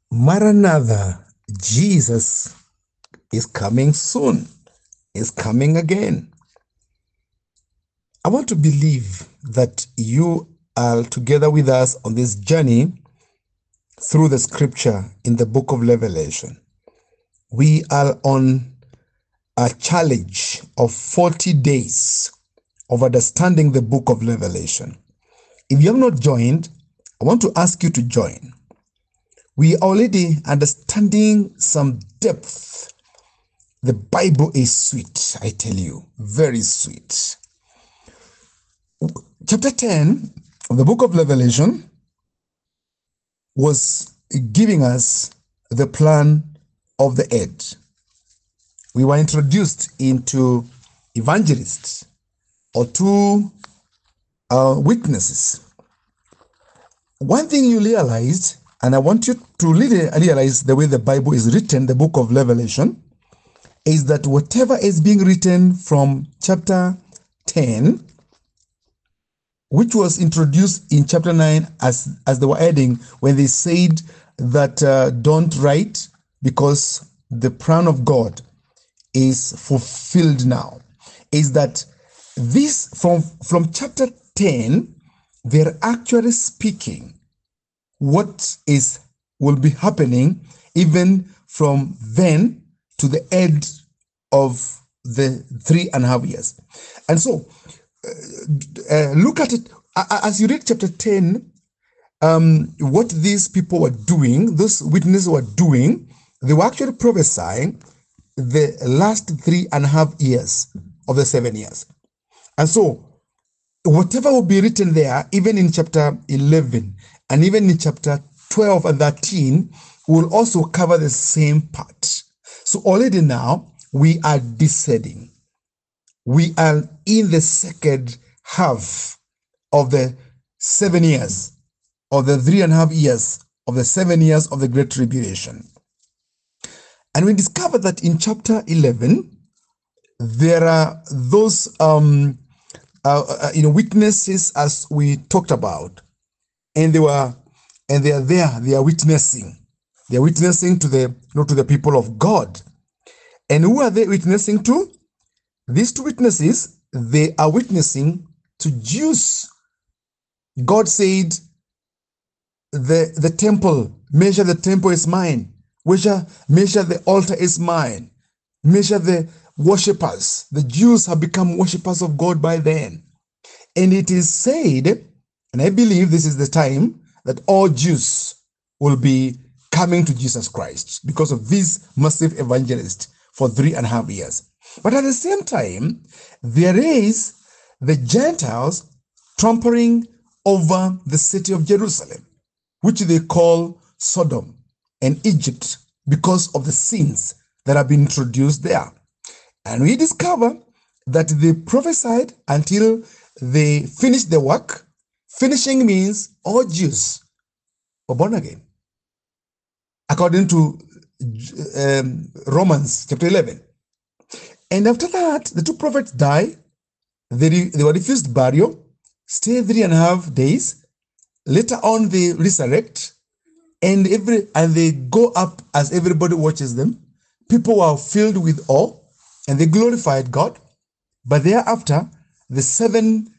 Maranatha, Jesus is coming soon, is coming again. I want to believe that you are together with us on this journey through the scripture in the book of Revelation. We are on a challenge of 40 days of understanding the book of Revelation. If you have not joined, I want to ask you to join. We are already understanding some depth. The Bible is sweet, I tell you, very sweet. Chapter 10 of the book of Revelation was giving us the plan of the end. We were introduced into evangelists or two witnesses. One thing you realized, and I want you to really realize the way the Bible is written, the book of Revelation, is that whatever is being written from chapter 10, which was introduced in chapter 9 as they were adding when they said that don't write because the plan of God is fulfilled now, is that this from chapter 10, they're actually speaking what will be happening even from then to the end of the 3.5 years. And so look at it as you read chapter 10. What these people were doing, those witnesses were doing, they were actually prophesying the last 3.5 years of the 7 years. And so whatever will be written there, even in chapter 11 and even in chapter 12 and 13, will also cover the same part. So already now we are descending. We are in the second half of the 7 years, of the 3.5 years, of the 7 years of the Great Tribulation. And we discover that in chapter 11, there are those witnesses, as we talked about, and they are there. They are witnessing. They are witnessing to the people of God. And who are they witnessing to? These two witnesses, they are witnessing to Jews. God said, the temple, measure the temple is mine. Measure the altar is mine. Measure the worshippers. The Jews have become worshippers of God by then. And it is said, and I believe this is the time, that all Jews will be coming to Jesus Christ because of this massive evangelist for 3.5 years. But at the same time, there is the Gentiles trampling over the city of Jerusalem, which they call Sodom and Egypt because of the sins that have been introduced there. And we discover that they prophesied until they finished the work. Finishing means all Jews were born again, according to Romans chapter 11. And after that, the two prophets die. They were refused burial, stay 3.5 days. Later on, they resurrect, and they go up as everybody watches them. People were filled with awe, and they glorified God. But thereafter, the seven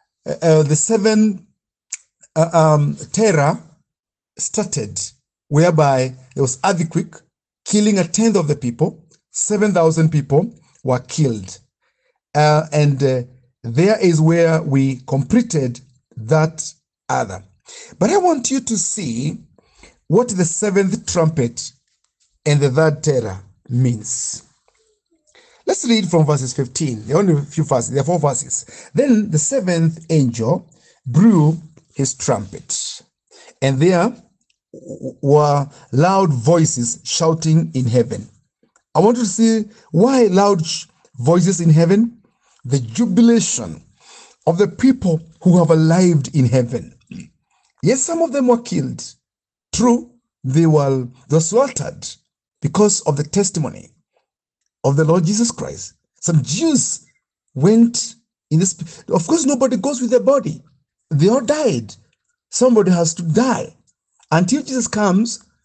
terror started, whereby there was earthquake, killing 1/10 of the people. 7,000 people were killed. And there is where we completed that other. But I want you to see what the 7th trumpet and the 3rd terror means. Let's read from verses 15. There are only a few verses. There are 4 verses. Then the 7th angel blew his trumpet, and there were loud voices shouting in heaven. I want to see why loud voices in heaven. The jubilation of the people who have arrived in heaven. Yes, some of them were killed. True, they were slaughtered because of the testimony of the Lord Jesus Christ. Some Jews went in this. Of course, nobody goes with their body. They all died. Somebody has to die. Until Jesus comes,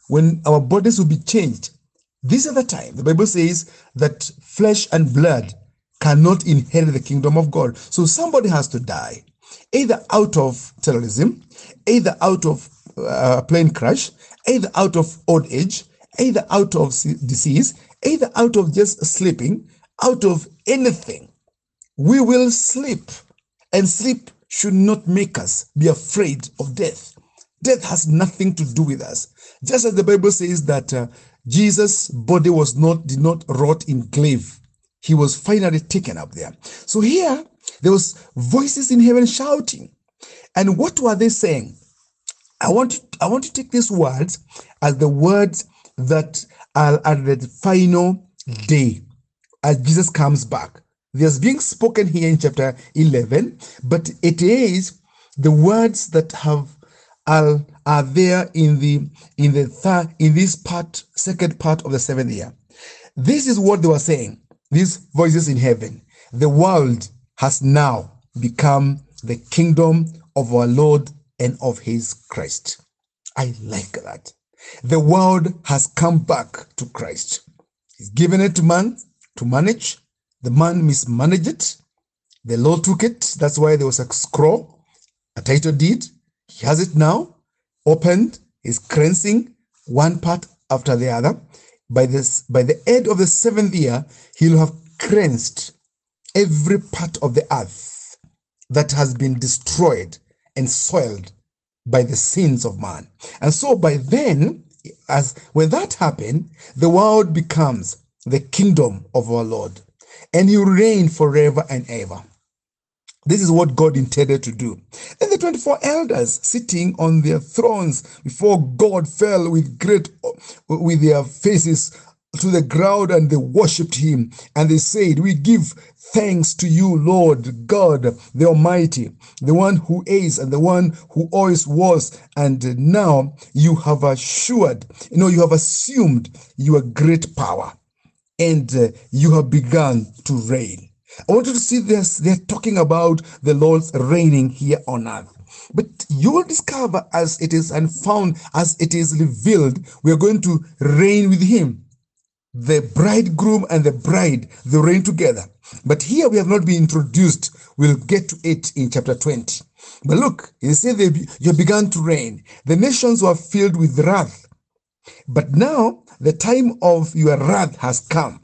when our bodies will be changed. This is the time. The Bible says that flesh and blood cannot inherit the kingdom of God. So somebody has to die, either out of terrorism, either out of plane crash, either out of old age, either out of disease, either out of just sleeping, out of anything. We will sleep, and sleep should not make us be afraid of death. Death has nothing to do with us. Just as the Bible says that Jesus' body did not rot in grave. He was finally taken up there. So here, there was voices in heaven shouting. And what were they saying? I want to take these words as the words that are at the final day as Jesus comes back. There's being spoken here in chapter 11, but it is the words that are there in this second part of the seventh year. This is what they were saying. These voices in heaven. The world has now become the kingdom of our Lord and of his Christ. I like that. The world has come back to Christ. He's given it to man to manage. The man mismanaged it. The Lord took it. That's why there was a scroll, a title deed. He has it now, opened. He's cleansing one part after the other. By the end of the seventh year, he'll have cleansed every part of the earth that has been destroyed and soiled by the sins of man. And so by then, when that happened, the world becomes the kingdom of our Lord, and he will reign forever and ever. This is what God intended to do. Then the 24 elders sitting on their thrones before God fell with their faces to the ground, and they worshipped him. And they said, "We give thanks to you, Lord God, the Almighty, the one who is and the one who always was. And now you have you have assumed your great power, and you have begun to reign." I want you to see this. They're talking about the Lord's reigning here on earth. But you will discover as it is unfound, as it is revealed, we are going to reign with him. The bridegroom and the bride, they reign together. But here we have not been introduced. We'll get to it in chapter 20. But look, he said you have begun to reign. The nations were filled with wrath. But now the time of your wrath has come.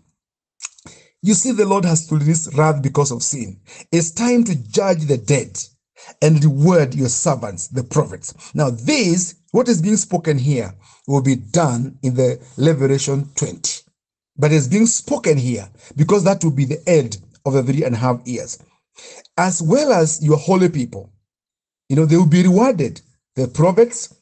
You see, the Lord has to release wrath because of sin. It's time to judge the dead and reward your servants, the prophets. Now, what is being spoken here, will be done in the Revelation 20. But it's being spoken here because that will be the end of the 3.5 years. As well as your holy people, they will be rewarded. The prophets,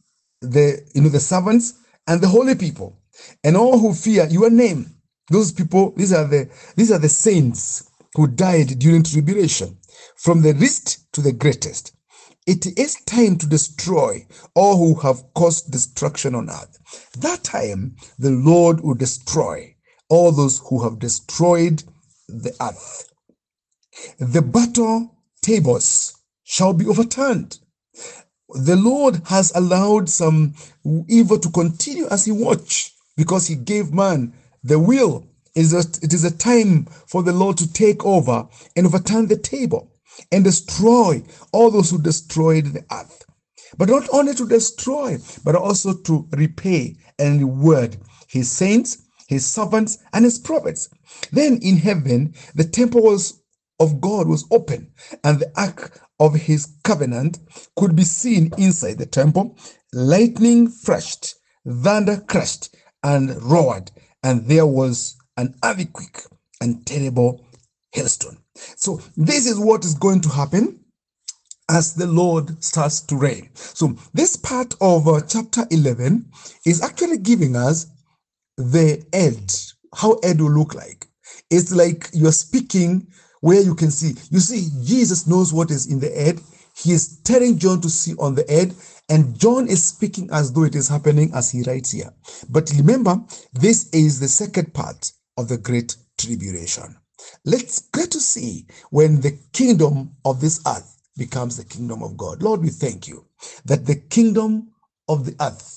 the servants, and the holy people, and all who fear your name. Those people, these are the saints who died during tribulation, from the least to the greatest. It is time to destroy all who have caused destruction on earth. That time, the Lord will destroy all those who have destroyed the earth. The battle tables shall be overturned. The Lord has allowed some evil to continue as he watched, because he gave man the will. It is a time for the Lord to take over and overturn the table and destroy all those who destroyed the earth. But not only to destroy, but also to repay and reward his saints, his servants, and his prophets. Then in heaven, the temple of God was open, and the ark of his covenant could be seen inside the temple. Lightning flashed, thunder crashed and roared, and there was an earthquake and terrible hailstone. So this is what is going to happen as the Lord starts to reign. So this part of chapter 11 is actually giving us the end, how end will look like. It's like you're speaking where you can see. You see, Jesus knows what is in the head. He is telling John to see on the head, and John is speaking as though it is happening as he writes here. But remember, this is the second part of the Great Tribulation. Let's get to see when the kingdom of this earth becomes the kingdom of God. Lord, we thank you that the kingdom of the earth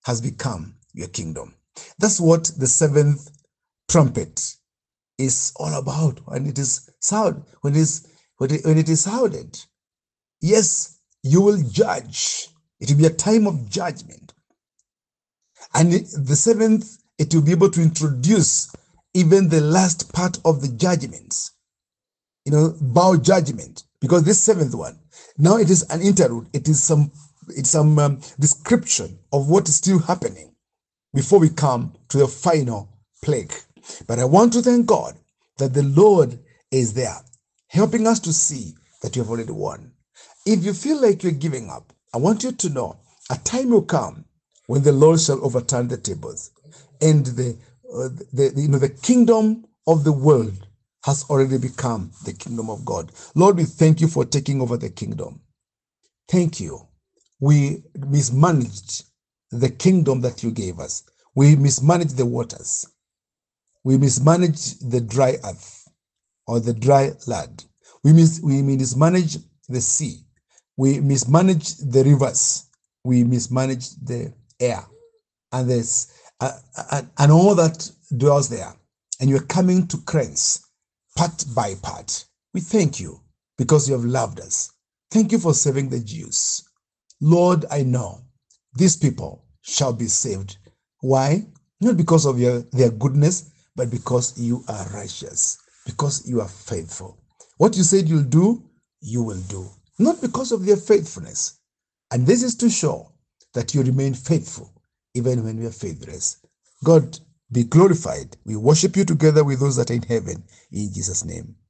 has become your kingdom. That's what the seventh trumpet is all about. And it is sound when it is sounded. Yes, you will judge. It will be a time of judgment. And the seventh, it will be able to introduce even the last part of the judgments. Bow judgment, because this seventh one, now it is an interlude. It is some description of what is still happening before we come to the final plague. But I want to thank God that the Lord is there, helping us to see that you have already won. If you feel like you're giving up, I want you to know a time will come when the Lord shall overturn the tables, and the kingdom of the world has already become the kingdom of God. Lord, we thank you for taking over the kingdom. Thank you. We mismanaged the kingdom that you gave us. We mismanaged the waters. We mismanaged the dry earth or the dry land. We mismanaged the sea. We mismanaged the rivers. We mismanaged the air and and all that dwells there. And you're coming to cleanse part by part. We thank you because you have loved us. Thank you for saving the Jews. Lord, I know these people shall be saved. Why? Not because of their goodness, but because you are righteous, because you are faithful. What you said you'll do, you will do. Not because of their faithfulness. And this is to show that you remain faithful even when we are faithless. God, be glorified. We worship you together with those that are in heaven. In Jesus' name.